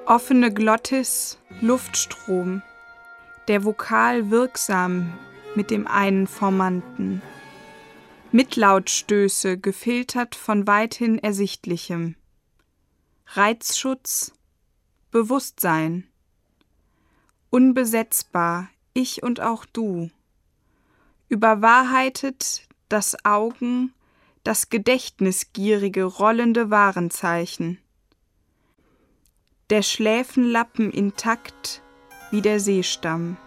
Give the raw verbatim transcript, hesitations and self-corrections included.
Offene Glottis, Luftstrom, der Vokal wirksam mit dem einen Formanten. Mitlautstöße gefiltert von weithin Ersichtlichem. Reizschutz, Bewusstsein. Unbesetzbar, ich und auch du. Überwahrheitet das Augen, das gedächtnisgierige, rollende Warenzeichen. Der Schläfenlappen intakt wie der Seestamm.